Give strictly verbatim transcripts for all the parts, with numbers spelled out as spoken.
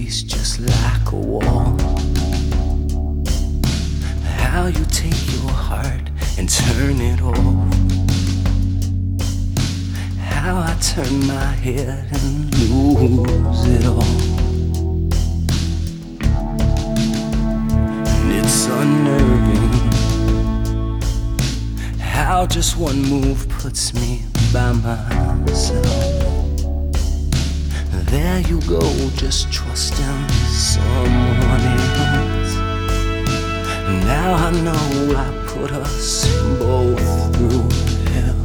face just like a wall. How you take your heart and turn it off. How I turn my head and lose it all. And it's unnerving how just one move puts me by myself. There you go, just trusting someone else. Now I know I put us both through hell.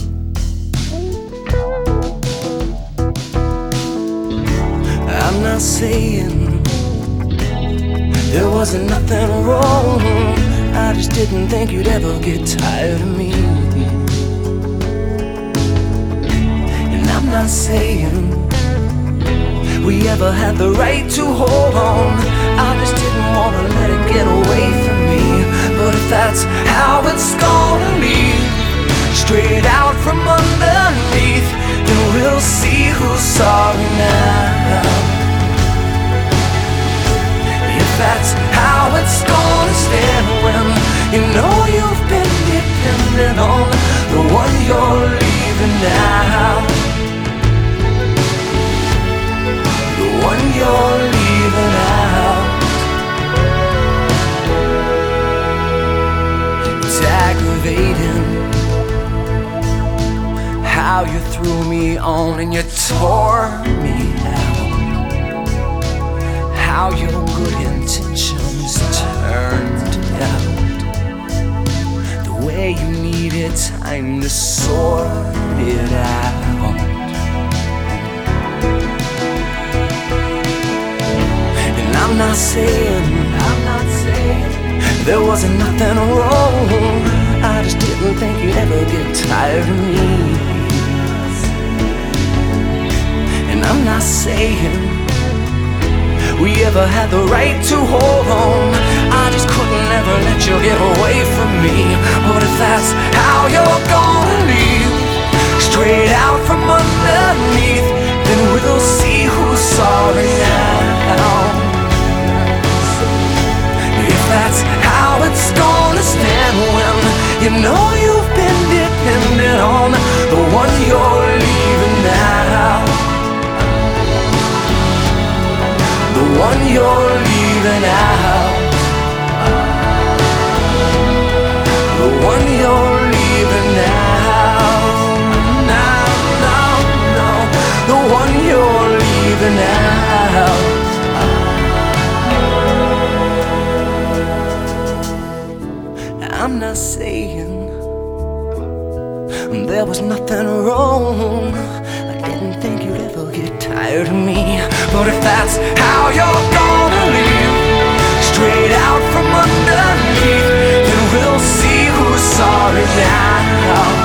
I'm not saying there wasn't nothing wrong, I just didn't think you'd ever get tired of me. And I'm not saying we ever had the right to hold on, I just didn't want to let it get away from me. But if that's how it's gonna be, straight out from underneath, then we'll see who's sorry now. If that's how it's gonna stand when you know you've been dependent on the one you're leaving now, the one you're leaving out. It's aggravating how you threw me on and you tore me out. How your good intentions turned out. The way you needed time to sort it out. I'm not saying, I'm not saying there wasn't nothing wrong, I just didn't think you'd ever get tired of me. And I'm not saying we ever had the right to hold on, I just couldn't ever let you get away from me. But if that's how you're gonna leave, straight out from underneath, then we'll see who's sorry now. That's how it's gonna stand when you know you've been dependent on the one you're leaving now, the one you're leaving out, the one you're leaving now, now, now, now, the one you're leaving out. I'm not saying there was nothing wrong, I didn't think you'd ever get tired of me. But if that's how you're gonna leave, straight out from underneath, then we'll see who's sorry now.